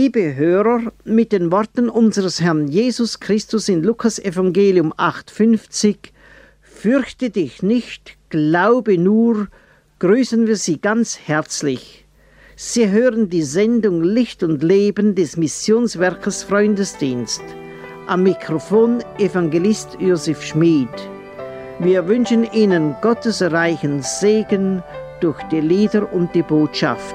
Liebe Hörer, mit den Worten unseres Herrn Jesus Christus in Lukas Evangelium 8,50: Fürchte dich nicht, glaube nur, grüßen wir Sie ganz herzlich. Sie hören die Sendung Licht und Leben des Missionswerkes Freundesdienst. Am Mikrofon Evangelist Josef Schmid. Wir wünschen Ihnen Gottes reichen Segen durch die Lieder und die Botschaft.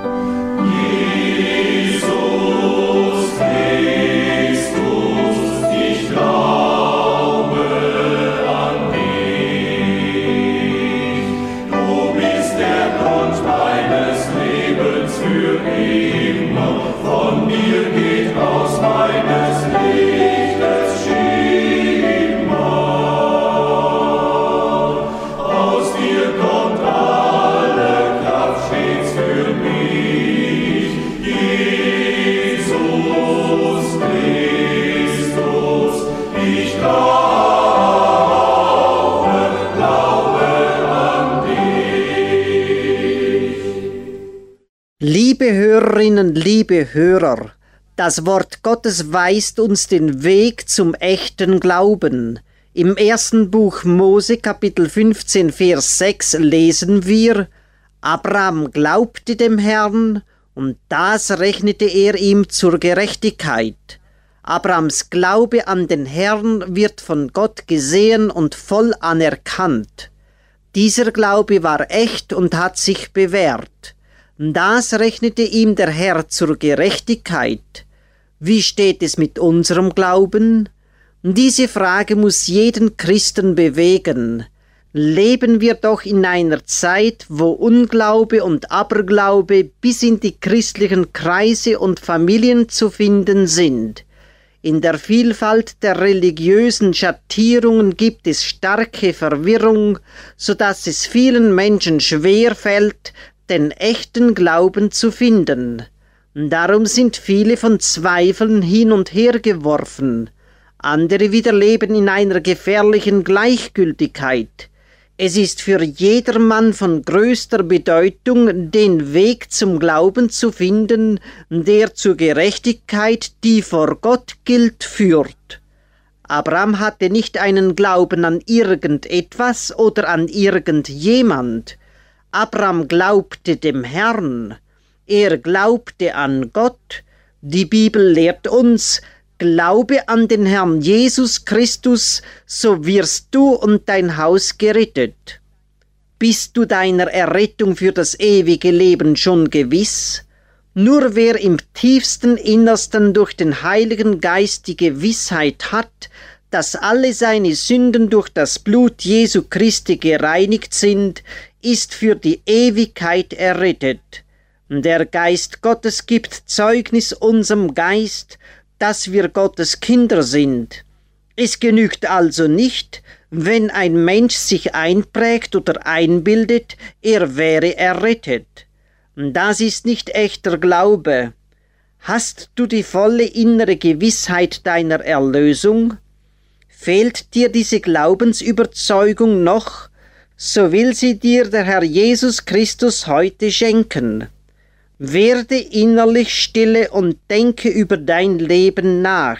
Liebe Hörerinnen, liebe Hörer, das Wort Gottes weist uns den Weg zum echten Glauben. Im ersten Buch Mose, Kapitel 15, Vers 6 lesen wir: Abraham glaubte dem Herrn, und das rechnete er ihm zur Gerechtigkeit. Abrahams Glaube an den Herrn wird von Gott gesehen und voll anerkannt. Dieser Glaube war echt und hat sich bewährt. Das rechnete ihm der Herr zur Gerechtigkeit. Wie steht es mit unserem Glauben? Diese Frage muss jeden Christen bewegen. Leben wir doch in einer Zeit, wo Unglaube und Aberglaube bis in die christlichen Kreise und Familien zu finden sind. In der Vielfalt der religiösen Schattierungen gibt es starke Verwirrung, sodass es vielen Menschen schwer fällt, den echten Glauben zu finden. Darum sind viele von Zweifeln hin und her geworfen. Andere wieder leben in einer gefährlichen Gleichgültigkeit. Es ist für jedermann von größter Bedeutung, den Weg zum Glauben zu finden, der zur Gerechtigkeit, die vor Gott gilt, führt. Abraham hatte nicht einen Glauben an irgendetwas oder an irgendjemand. Abraham glaubte dem Herrn. Er glaubte an Gott. Die Bibel lehrt uns: Glaube an den Herrn Jesus Christus, so wirst du und dein Haus gerettet. Bist du deiner Errettung für das ewige Leben schon gewiss? Nur wer im tiefsten Innersten durch den Heiligen Geist die Gewissheit hat, dass alle seine Sünden durch das Blut Jesu Christi gereinigt sind, ist für die Ewigkeit errettet. Der Geist Gottes gibt Zeugnis unserem Geist, dass wir Gottes Kinder sind. Es genügt also nicht, wenn ein Mensch sich einprägt oder einbildet, er wäre errettet. Das ist nicht echter Glaube. Hast du die volle innere Gewissheit deiner Erlösung? Fehlt dir diese Glaubensüberzeugung noch, so will sie dir der Herr Jesus Christus heute schenken. Werde innerlich stille und denke über dein Leben nach.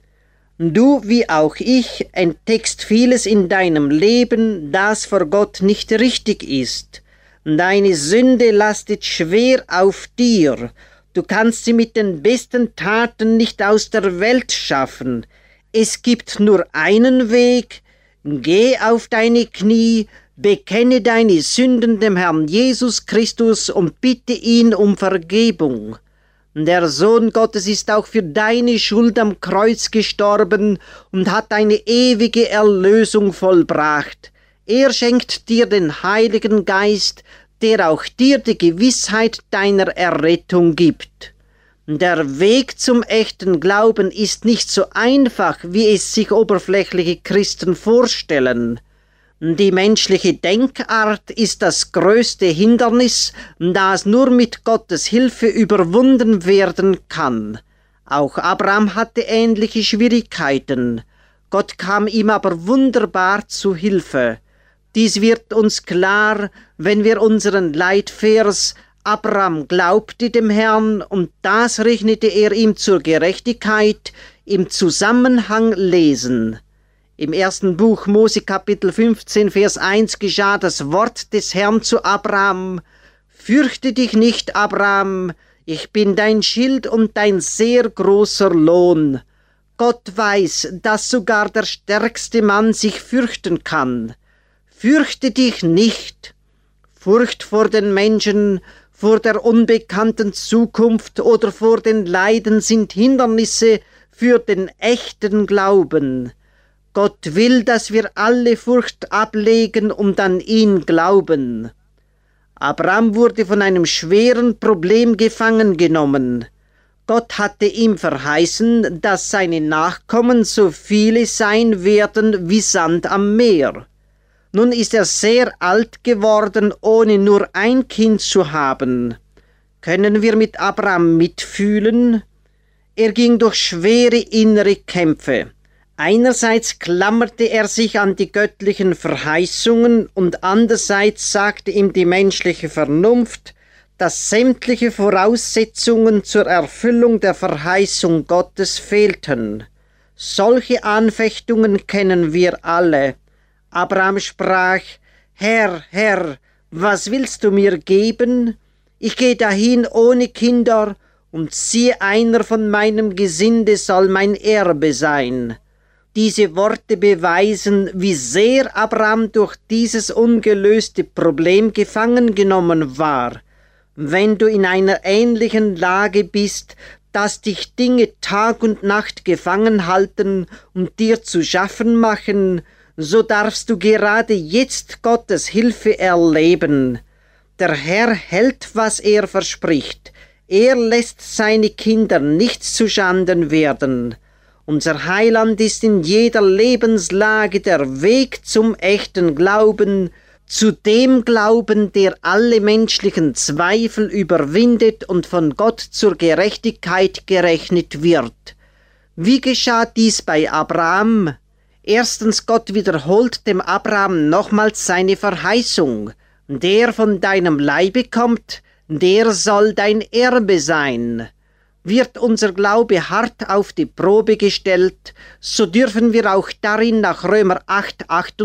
Du, wie auch ich, entdeckst vieles in deinem Leben, das vor Gott nicht richtig ist. Deine Sünde lastet schwer auf dir. Du kannst sie mit den besten Taten nicht aus der Welt schaffen. Es gibt nur einen Weg: Geh auf deine Knie, bekenne deine Sünden dem Herrn Jesus Christus und bitte ihn um Vergebung. Der Sohn Gottes ist auch für deine Schuld am Kreuz gestorben und hat eine ewige Erlösung vollbracht. Er schenkt dir den Heiligen Geist, der auch dir die Gewissheit deiner Errettung gibt. Der Weg zum echten Glauben ist nicht so einfach, wie es sich oberflächliche Christen vorstellen. Die menschliche Denkart ist das größte Hindernis, das nur mit Gottes Hilfe überwunden werden kann. Auch Abraham hatte ähnliche Schwierigkeiten. Gott kam ihm aber wunderbar zu Hilfe. Dies wird uns klar, wenn wir unseren Leitvers Abraham glaubte dem Herrn, und das rechnete er ihm zur Gerechtigkeit. Im Zusammenhang lesen. Im ersten Buch Mose Kapitel 15, Vers 1 geschah das Wort des Herrn zu Abraham: Fürchte dich nicht, Abraham, ich bin dein Schild und dein sehr großer Lohn. Gott weiß, dass sogar der stärkste Mann sich fürchten kann. Fürchte dich nicht. Furcht vor den Menschen, vor der unbekannten Zukunft oder vor den Leiden sind Hindernisse für den echten Glauben. Gott will, dass wir alle Furcht ablegen und an ihn glauben. Abraham wurde von einem schweren Problem gefangen genommen. Gott hatte ihm verheißen, dass seine Nachkommen so viele sein werden wie Sand am Meer. Nun ist er sehr alt geworden, ohne nur ein Kind zu haben. Können wir mit Abraham mitfühlen? Er ging durch schwere innere Kämpfe. Einerseits klammerte er sich an die göttlichen Verheißungen und andererseits sagte ihm die menschliche Vernunft, dass sämtliche Voraussetzungen zur Erfüllung der Verheißung Gottes fehlten. Solche Anfechtungen kennen wir alle. Abraham sprach: Herr, Herr, was willst du mir geben? Ich gehe dahin ohne Kinder, und siehe, einer von meinem Gesinde soll mein Erbe sein. Diese Worte beweisen, wie sehr Abraham durch dieses ungelöste Problem gefangen genommen war. Wenn du in einer ähnlichen Lage bist, dass dich Dinge Tag und Nacht gefangen halten und dir zu schaffen machen, so darfst du gerade jetzt Gottes Hilfe erleben. Der Herr hält, was er verspricht. Er lässt seine Kinder nicht zu Schanden werden. Unser Heiland ist in jeder Lebenslage der Weg zum echten Glauben, zu dem Glauben, der alle menschlichen Zweifel überwindet und von Gott zur Gerechtigkeit gerechnet wird. Wie geschah dies bei Abraham? Erstens, Gott wiederholt dem Abraham nochmals seine Verheißung. Der von deinem Leibe kommt, der soll dein Erbe sein. Wird unser Glaube hart auf die Probe gestellt, so dürfen wir auch darin nach Römer 8,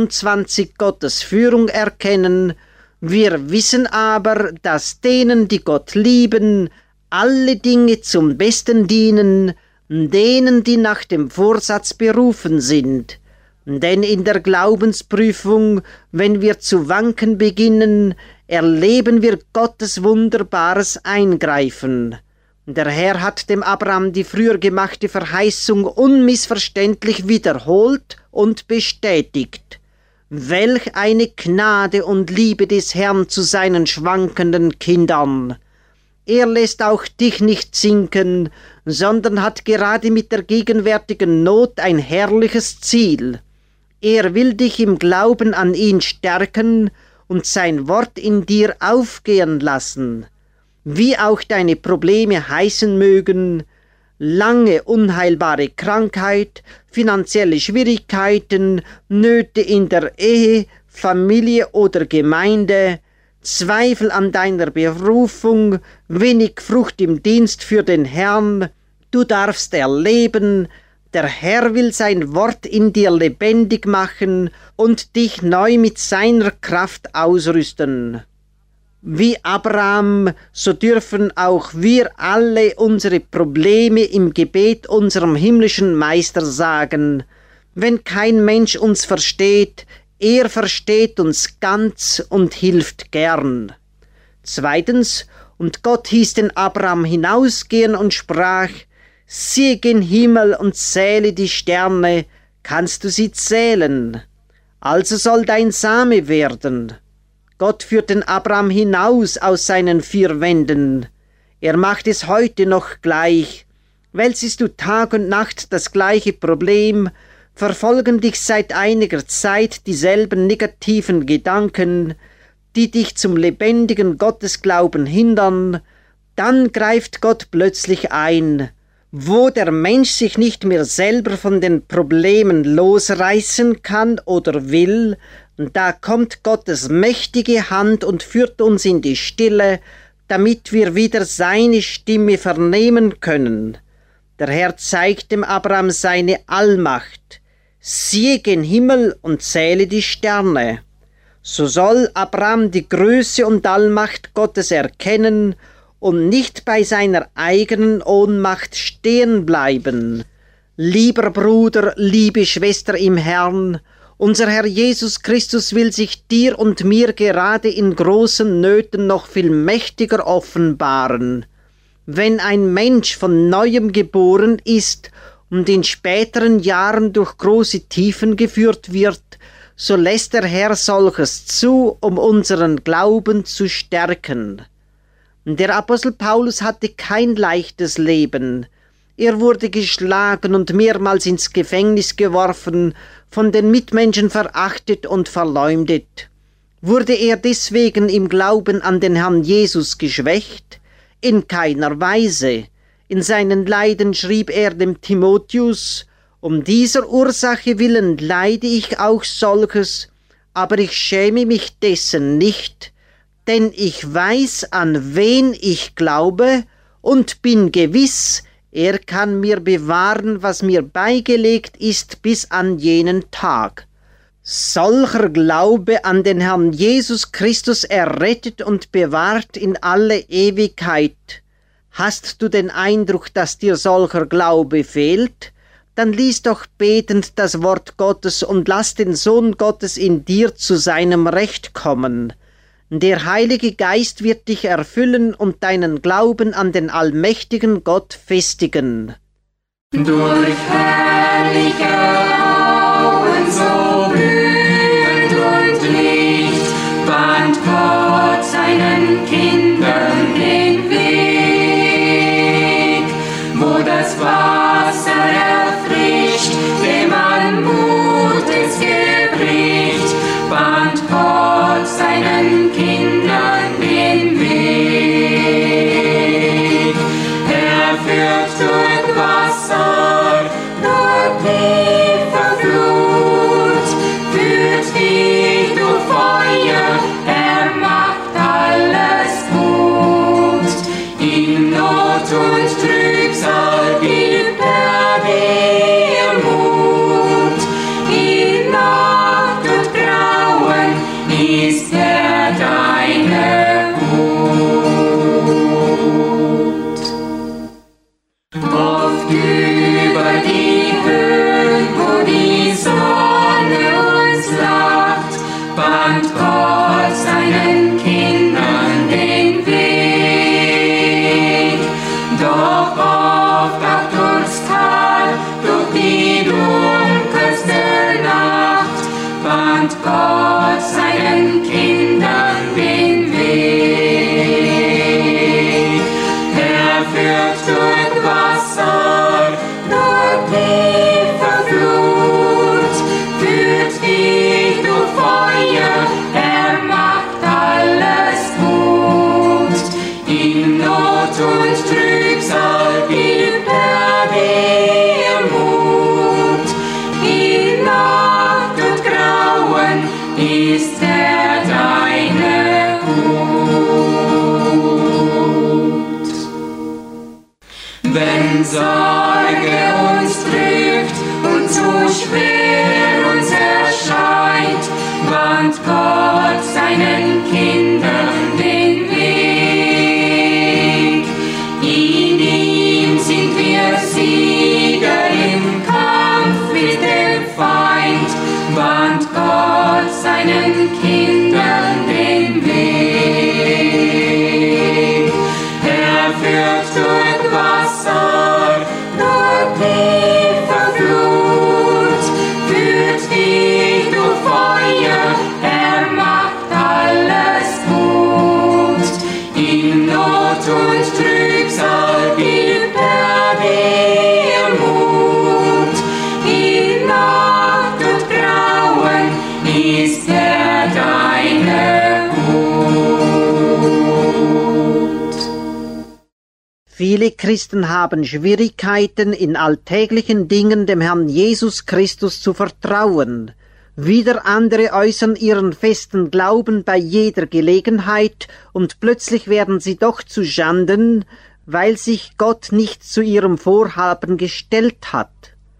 28 Gottes Führung erkennen. Wir wissen aber, dass denen, die Gott lieben, alle Dinge zum Besten dienen, denen, die nach dem Vorsatz berufen sind. Denn in der Glaubensprüfung, wenn wir zu wanken beginnen, erleben wir Gottes wunderbares Eingreifen. Der Herr hat dem Abraham die früher gemachte Verheißung unmissverständlich wiederholt und bestätigt. Welch eine Gnade und Liebe des Herrn zu seinen schwankenden Kindern! Er lässt auch dich nicht sinken, sondern hat gerade mit der gegenwärtigen Not ein herrliches Ziel. Er will dich im Glauben an ihn stärken und sein Wort in dir aufgehen lassen. Wie auch deine Probleme heißen mögen, lange unheilbare Krankheit, finanzielle Schwierigkeiten, Nöte in der Ehe, Familie oder Gemeinde, Zweifel an deiner Berufung, wenig Frucht im Dienst für den Herrn, du darfst erleben, der Herr will sein Wort in dir lebendig machen und dich neu mit seiner Kraft ausrüsten. Wie Abraham, so dürfen auch wir alle unsere Probleme im Gebet unserem himmlischen Meister sagen. Wenn kein Mensch uns versteht, er versteht uns ganz und hilft gern. Zweitens, und Gott hieß den Abraham hinausgehen und sprach: Sieh gen Himmel und zähle die Sterne, kannst du sie zählen? Also soll dein Same werden. Gott führt den Abraham hinaus aus seinen vier Wänden. Er macht es heute noch gleich. Wälzest du Tag und Nacht das gleiche Problem, verfolgen dich seit einiger Zeit dieselben negativen Gedanken, die dich zum lebendigen Gottesglauben hindern, dann greift Gott plötzlich ein. Wo der Mensch sich nicht mehr selber von den Problemen losreißen kann oder will, da kommt Gottes mächtige Hand und führt uns in die Stille, damit wir wieder seine Stimme vernehmen können. Der Herr zeigt dem Abraham seine Allmacht. Siehe gen Himmel und zähle die Sterne. So soll Abraham die Größe und Allmacht Gottes erkennen und nicht bei seiner eigenen Ohnmacht stehen bleiben. Lieber Bruder, liebe Schwester im Herrn, unser Herr Jesus Christus will sich dir und mir gerade in großen Nöten noch viel mächtiger offenbaren. Wenn ein Mensch von Neuem geboren ist und in späteren Jahren durch große Tiefen geführt wird, so lässt der Herr solches zu, um unseren Glauben zu stärken. Der Apostel Paulus hatte kein leichtes Leben. Er wurde geschlagen und mehrmals ins Gefängnis geworfen, von den Mitmenschen verachtet und verleumdet. Wurde er deswegen im Glauben an den Herrn Jesus geschwächt? In keiner Weise. In seinen Leiden schrieb er dem Timotheus: Um dieser Ursache willen leide ich auch solches, aber ich schäme mich dessen nicht, denn ich weiß, an wen ich glaube, und bin gewiss, er kann mir bewahren, was mir beigelegt ist, bis an jenen Tag. Solcher Glaube an den Herrn Jesus Christus errettet und bewahrt in alle Ewigkeit. Hast du den Eindruck, dass dir solcher Glaube fehlt? Dann lies doch betend das Wort Gottes und lass den Sohn Gottes in dir zu seinem Recht kommen. Der Heilige Geist wird dich erfüllen und deinen Glauben an den allmächtigen Gott festigen. Durch herrliche Augen so blühend und Licht bahnt Gott seinen Kindern den Weg, wo das Wasser erfrischt, dem an Mut ins Gebricht, bahnt Gott seinen Kindern den Weg. Er führt durch Wasser, durch tiefe Flut, führt dich durch Feuer, er macht alles gut. In Not und Trübsal gibt er dir Mut, in Nacht und Grauen ist er deine Hut. Oft über die Höhen, wo die Sonne uns lacht, bahnt Gott seinen Kindern den Weg. Doch oft auch durchs Tal, durch die dunkelste Nacht, bahnt Gott seinen Kindern den Weg. Er führt durch Wasser, durch tiefe Flut, führt dich durch Feuer, er macht alles gut. In Not und Trübsal gibt er dir Mut, in Nacht und Grauen ist er deine Hut. Wenn Sorge uns drückt und zu schwer uns erscheint, bahnt Gott seinen Kindern den Weg. In ihm sind wir Sieger im Kampf mit dem Feind, bahnt Gott seinen Kindern den Weg. Er führt durch Wasser, durch tiefe Flut, führt dich durch Feuer, er macht alles gut. In Not und Trübsal gibt er dir Mut, in Nacht und Grauen ist er deine Hut. Viele Christen haben Schwierigkeiten, in alltäglichen Dingen dem Herrn Jesus Christus zu vertrauen. Wieder andere äußern ihren festen Glauben bei jeder Gelegenheit und plötzlich werden sie doch zu Schanden, weil sich Gott nicht zu ihrem Vorhaben gestellt hat.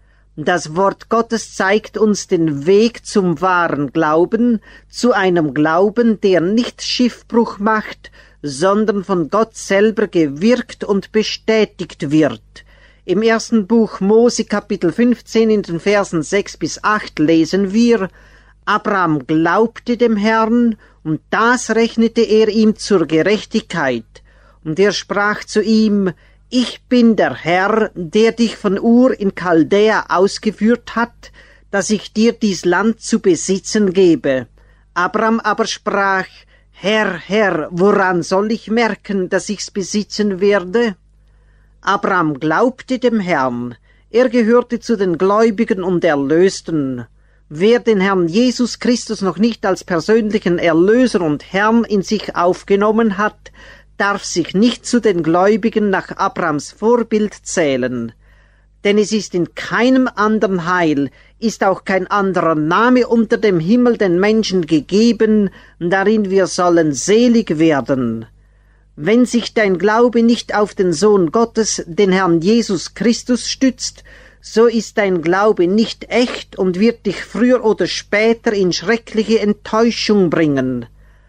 Das Wort Gottes zeigt uns den Weg zum wahren Glauben, zu einem Glauben, der nicht Schiffbruch macht, sondern von Gott selber gewirkt und bestätigt wird. Im ersten Buch Mose Kapitel 15 in den Versen 6 bis 8 lesen wir: Abraham glaubte dem Herrn, und das rechnete er ihm zur Gerechtigkeit. Und er sprach zu ihm: Ich bin der Herr, der dich von Ur in Chaldäa ausgeführt hat, dass ich dir dies Land zu besitzen gebe. Abraham aber sprach: Herr, Herr, woran soll ich merken, dass ich's besitzen werde? Abraham glaubte dem Herrn. Er gehörte zu den Gläubigen und Erlösten. Wer den Herrn Jesus Christus noch nicht als persönlichen Erlöser und Herrn in sich aufgenommen hat, darf sich nicht zu den Gläubigen nach Abrahams Vorbild zählen. Denn es ist in keinem anderen Heil, ist auch kein anderer Name unter dem Himmel den Menschen gegeben, darin wir sollen selig werden. Wenn sich dein Glaube nicht auf den Sohn Gottes, den Herrn Jesus Christus, stützt, so ist dein Glaube nicht echt und wird dich früher oder später in schreckliche Enttäuschung bringen.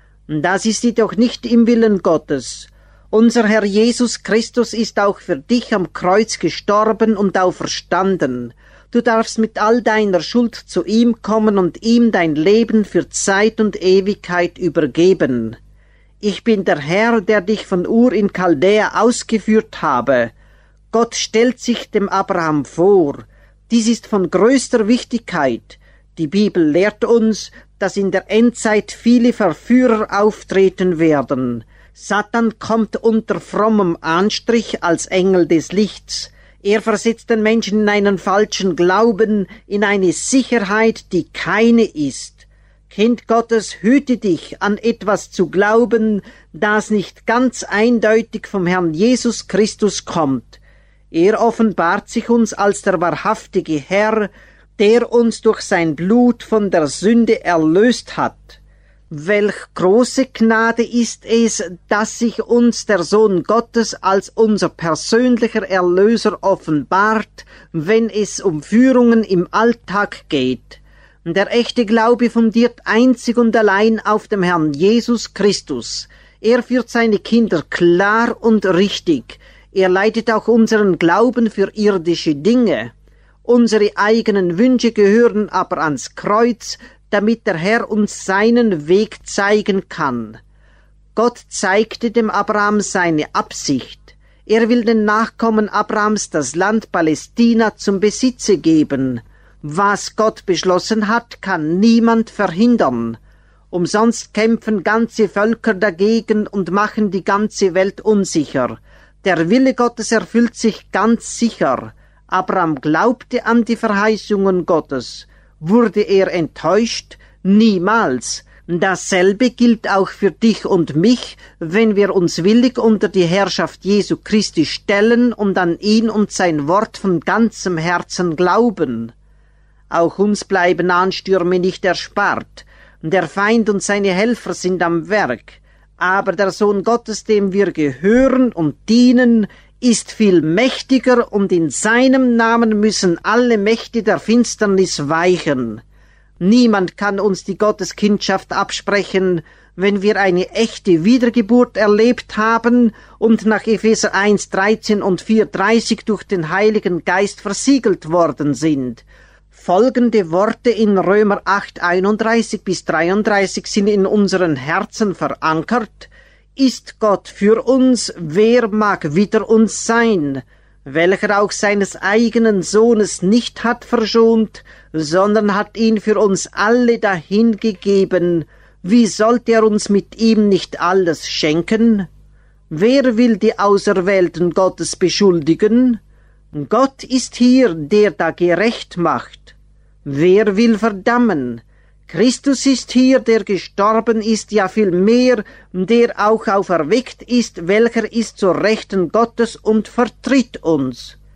Das ist jedoch nicht im Willen Gottes. Unser Herr Jesus Christus ist auch für dich am Kreuz gestorben und auferstanden. Du darfst mit all deiner Schuld zu ihm kommen und ihm dein Leben für Zeit und Ewigkeit übergeben. Ich bin der Herr, der dich von Ur in Chaldäa ausgeführt habe. Gott stellt sich dem Abraham vor. Dies ist von größter Wichtigkeit. Die Bibel lehrt uns, dass in der Endzeit viele Verführer auftreten werden. Satan kommt unter frommem Anstrich als Engel des Lichts. Er versetzt den Menschen in einen falschen Glauben, in eine Sicherheit, die keine ist. Kind Gottes, hüte dich, an etwas zu glauben, das nicht ganz eindeutig vom Herrn Jesus Christus kommt. Er offenbart sich uns als der wahrhaftige Herr, der uns durch sein Blut von der Sünde erlöst hat. Welch große Gnade ist es, dass sich uns der Sohn Gottes als unser persönlicher Erlöser offenbart, wenn es um Führungen im Alltag geht. Der echte Glaube fundiert einzig und allein auf dem Herrn Jesus Christus. Er führt seine Kinder klar und richtig. Er leitet auch unseren Glauben für irdische Dinge. Unsere eigenen Wünsche gehören aber ans Kreuz, damit der Herr uns seinen Weg zeigen kann. Gott zeigte dem Abraham seine Absicht. Er will den Nachkommen Abrahams das Land Palästina zum Besitze geben. Was Gott beschlossen hat, kann niemand verhindern. Umsonst kämpfen ganze Völker dagegen und machen die ganze Welt unsicher. Der Wille Gottes erfüllt sich ganz sicher. Abraham glaubte an die Verheißungen Gottes. Wurde er enttäuscht? Niemals. Dasselbe gilt auch für dich und mich, wenn wir uns willig unter die Herrschaft Jesu Christi stellen und an ihn und sein Wort von ganzem Herzen glauben. Auch uns bleiben Anstürme nicht erspart. Der Feind und seine Helfer sind am Werk. Aber der Sohn Gottes, dem wir gehören und dienen, ist viel mächtiger, und in seinem Namen müssen alle Mächte der Finsternis weichen. Niemand kann uns die Gotteskindschaft absprechen, wenn wir eine echte Wiedergeburt erlebt haben und nach Epheser 1,13 und 4,30 durch den Heiligen Geist versiegelt worden sind. Folgende Worte in Römer 8,31 bis 33 sind in unseren Herzen verankert. Ist Gott für uns, wer mag wider uns sein? Welcher auch seines eigenen Sohnes nicht hat verschont, sondern hat ihn für uns alle dahingegeben. Wie sollte er uns mit ihm nicht alles schenken? Wer will die Auserwählten Gottes beschuldigen? Gott ist hier, der da gerecht macht. Wer will verdammen? Christus ist hier, der gestorben ist, ja viel mehr, der auch auferweckt ist, welcher ist zur Rechten Gottes und vertritt uns.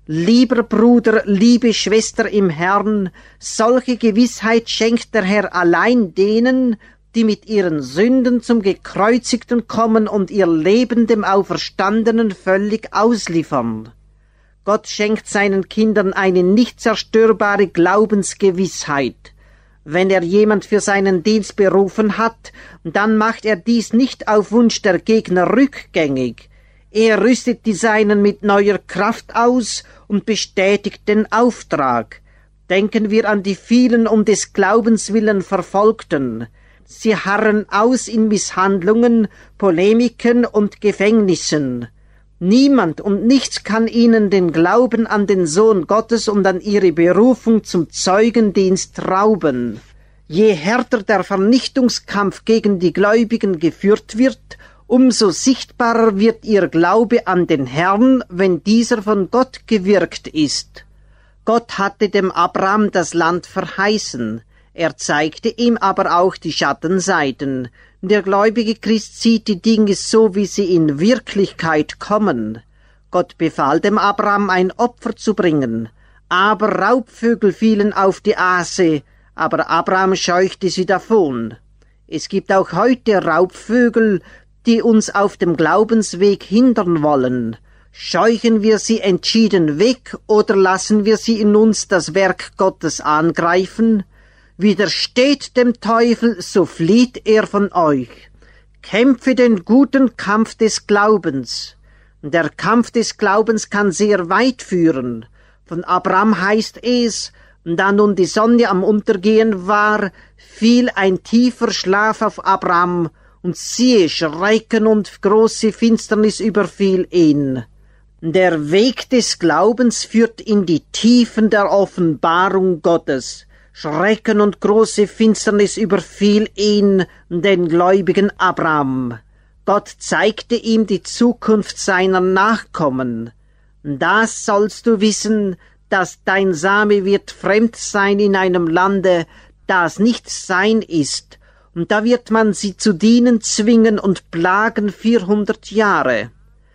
Lieber Bruder, liebe Schwester im Herrn, solche Gewissheit schenkt der Herr allein denen, die mit ihren Sünden zum Gekreuzigten kommen und ihr Leben dem Auferstandenen völlig ausliefern. Gott schenkt seinen Kindern eine nicht zerstörbare Glaubensgewissheit. Wenn er jemand für seinen Dienst berufen hat, dann macht er dies nicht auf Wunsch der Gegner rückgängig. Er rüstet die Seinen mit neuer Kraft aus und bestätigt den Auftrag. Denken wir an die vielen um des Glaubens willen Verfolgten. Sie harren aus in Misshandlungen, Polemiken und Gefängnissen. Niemand und nichts kann ihnen den Glauben an den Sohn Gottes und an ihre Berufung zum Zeugendienst rauben. Je härter der Vernichtungskampf gegen die Gläubigen geführt wird, umso sichtbarer wird ihr Glaube an den Herrn, wenn dieser von Gott gewirkt ist. Gott hatte dem Abraham das Land verheißen. Er zeigte ihm aber auch die Schattenseiten. Der gläubige Christ sieht die Dinge so, wie sie in Wirklichkeit kommen. Gott befahl dem Abraham, ein Opfer zu bringen. Aber Raubvögel fielen auf die Aase, aber Abraham scheuchte sie davon. Es gibt auch heute Raubvögel, die uns auf dem Glaubensweg hindern wollen. Scheuchen wir sie entschieden weg oder lassen wir sie in uns das Werk Gottes angreifen? Widersteht dem Teufel, so flieht er von euch. Kämpfe den guten Kampf des Glaubens. Der Kampf des Glaubens kann sehr weit führen. Von Abraham heißt es, da nun die Sonne am Untergehen war, fiel ein tiefer Schlaf auf Abraham, und siehe, Schrecken und große Finsternis überfiel ihn. Der Weg des Glaubens führt in die Tiefen der Offenbarung Gottes. Schrecken und große Finsternis überfiel ihn, den gläubigen Abraham. Gott zeigte ihm die Zukunft seiner Nachkommen. Das sollst du wissen, dass dein Same wird fremd sein in einem Lande, das nicht sein ist, und da wird man sie zu dienen zwingen und plagen 400 Jahre.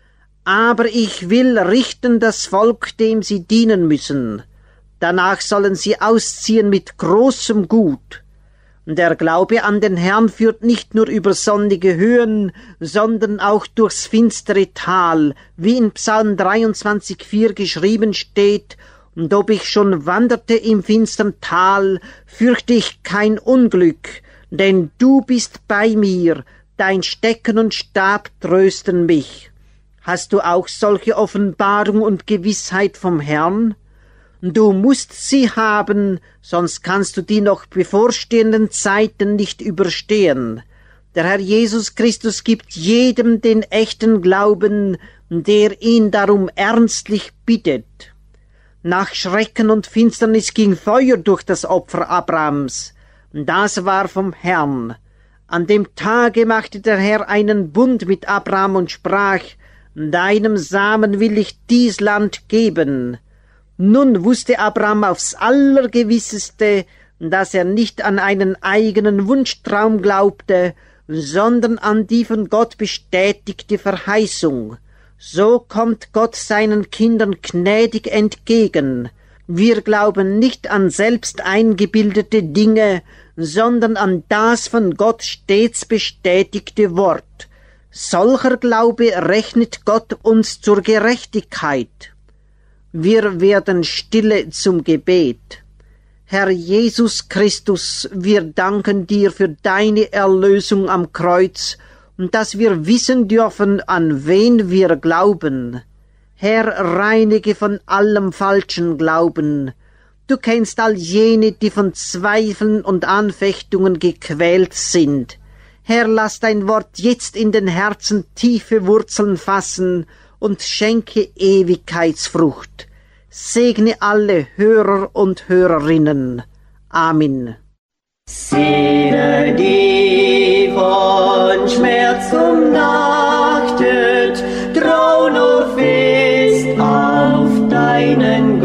Aber ich will richten das Volk, dem sie dienen müssen. Danach sollen sie ausziehen mit großem Gut. Der Glaube an den Herrn führt nicht nur über sonnige Höhen, sondern auch durchs finstere Tal, wie in Psalm 23,4 geschrieben steht, und ob ich schon wanderte im finstern Tal, fürchte ich kein Unglück, denn du bist bei mir, dein Stecken und Stab trösten mich. Hast du auch solche Offenbarung und Gewissheit vom Herrn? Du musst sie haben, sonst kannst du die noch bevorstehenden Zeiten nicht überstehen. Der Herr Jesus Christus gibt jedem den echten Glauben, der ihn darum ernstlich bittet. Nach Schrecken und Finsternis ging Feuer durch das Opfer Abrahams. Das war vom Herrn. An dem Tage machte der Herr einen Bund mit Abraham und sprach, deinem Samen will ich dies Land geben. Nun wusste Abraham aufs Allergewisseste, dass er nicht an einen eigenen Wunschtraum glaubte, sondern an die von Gott bestätigte Verheißung. So kommt Gott seinen Kindern gnädig entgegen. Wir glauben nicht an selbst eingebildete Dinge, sondern an das von Gott stets bestätigte Wort. Solcher Glaube rechnet Gott uns zur Gerechtigkeit. Wir werden stille zum Gebet. Herr Jesus Christus, wir danken dir für deine Erlösung am Kreuz und dass wir wissen dürfen, an wen wir glauben. Herr, reinige von allem falschen Glauben. Du kennst all jene, die von Zweifeln und Anfechtungen gequält sind. Herr, lass dein Wort jetzt in den Herzen tiefe Wurzeln fassen und schenke Ewigkeitsfrucht. Segne alle Hörer und Hörerinnen. Amen. Seele, die von Schmerz umnachtet, trau nur fest auf deinen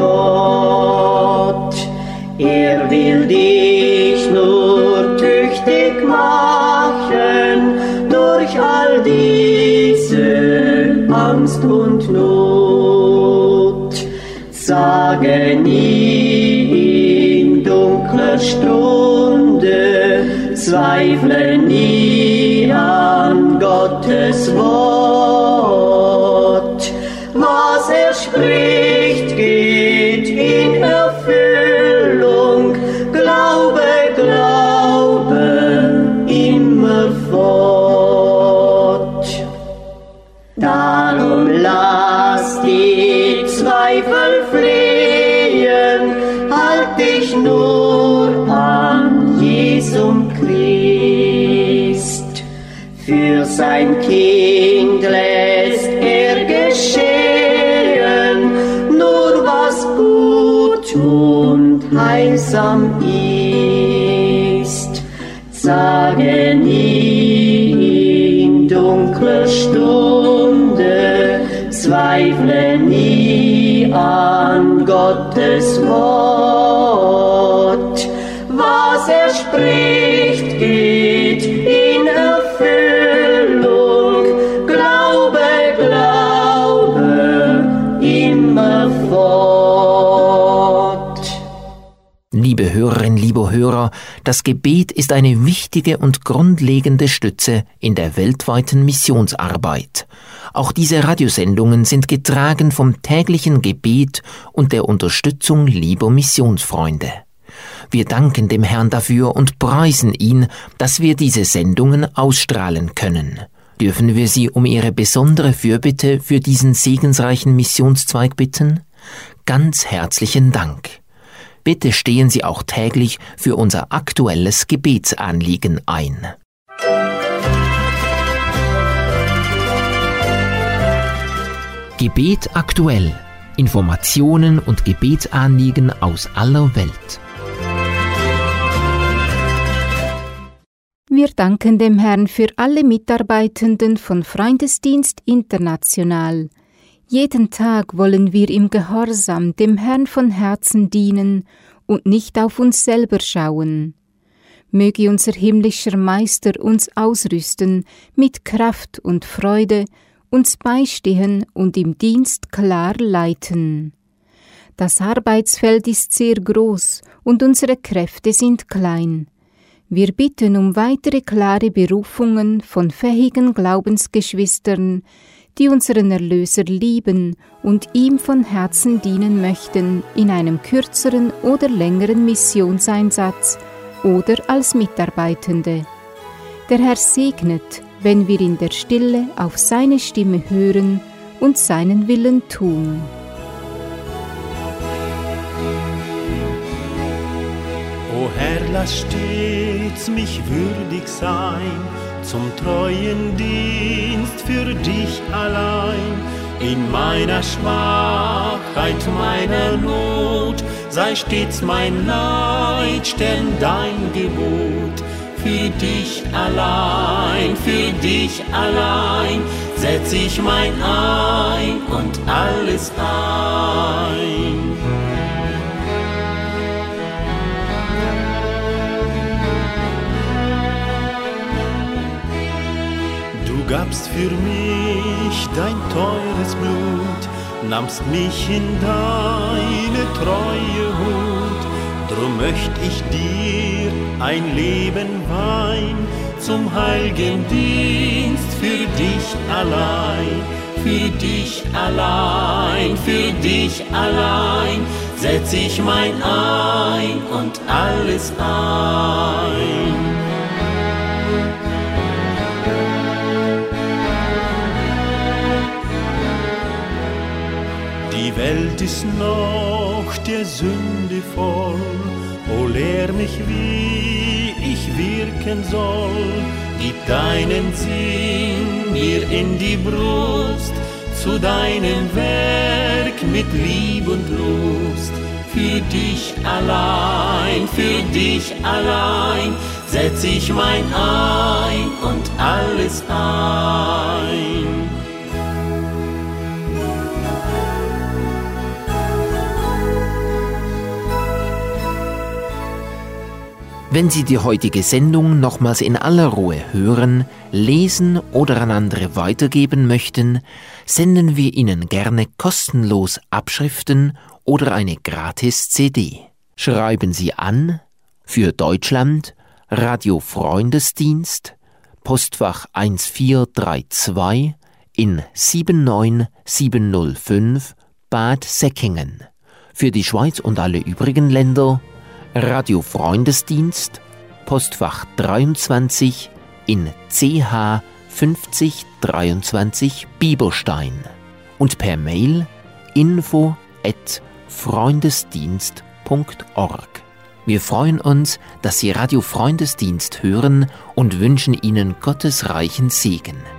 Gott. Er will dich nur tüchtig machen durch all diese Angst und Not. Sage nie in dunkler Stunde, zweifle nie an Gottes Wort. Was er spricht, geht in Erfüllung. Glaube, Glaube, immer fort. Darum lass die Zweifel fliehen, halt dich nur an Jesum Christ. Für sein Kind lässt er geschehen, nur was gut und heilsam ist. Sage nie in dunkler Stunde, zweifle nie an Gottes Wort. Was er spricht, geht in Erfüllung. Glaube, Glaube, immer fort. Liebe Hörerinnen, liebe Hörer, das Gebet ist eine wichtige und grundlegende Stütze in der weltweiten Missionsarbeit. Auch diese Radiosendungen sind getragen vom täglichen Gebet und der Unterstützung lieber Missionsfreunde. Wir danken dem Herrn dafür und preisen ihn, dass wir diese Sendungen ausstrahlen können. Dürfen wir Sie um Ihre besondere Fürbitte für diesen segensreichen Missionszweig bitten? Ganz herzlichen Dank. Bitte stehen Sie auch täglich für unser aktuelles Gebetsanliegen ein. Gebet aktuell. Informationen und Gebetsanliegen aus aller Welt. Wir danken dem Herrn für alle Mitarbeitenden von Freundesdienst International. Jeden Tag wollen wir im Gehorsam dem Herrn von Herzen dienen und nicht auf uns selber schauen. Möge unser himmlischer Meister uns ausrüsten mit Kraft und Freude, uns beistehen und im Dienst klar leiten. Das Arbeitsfeld ist sehr groß und unsere Kräfte sind klein. Wir bitten um weitere klare Berufungen von fähigen Glaubensgeschwistern, die unseren Erlöser lieben und ihm von Herzen dienen möchten in einem kürzeren oder längeren Missionseinsatz oder als Mitarbeitende. Der Herr segnet, wenn wir in der Stille auf seine Stimme hören und seinen Willen tun. O Herr, lass stets mich würdig sein, zum treuen Dienst für dich allein. In meiner Schwachheit, meiner Not, sei stets mein Leitstern dein Gebot. Für dich allein, setz ich mein Ein und alles ein. Du gabst für mich dein teures Blut, nahmst mich in deine treue Hut. Drum möcht ich dir ein Leben weihen, zum heilgen Dienst für dich allein. Für dich allein, setz ich mein Ein und alles ein. Die Welt ist noch der Sünde voll, o lehr mich, wie ich wirken soll. Gib deinen Sinn mir in die Brust, zu deinem Werk mit Lieb und Lust. Für dich allein, setz ich mein Ein und alles ein. Wenn Sie die heutige Sendung nochmals in aller Ruhe hören, lesen oder an andere weitergeben möchten, senden wir Ihnen gerne kostenlos Abschriften oder eine Gratis-CD. Schreiben Sie an für Deutschland Radio Freundesdienst, Postfach 1432 in 79705 Bad Säckingen. Für die Schweiz und alle übrigen Länder Radio Freundesdienst, Postfach 23 in CH 5023 Bieberstein und per Mail info@freundesdienst.org. Wir freuen uns, dass Sie Radio Freundesdienst hören und wünschen Ihnen Gottes reichen Segen.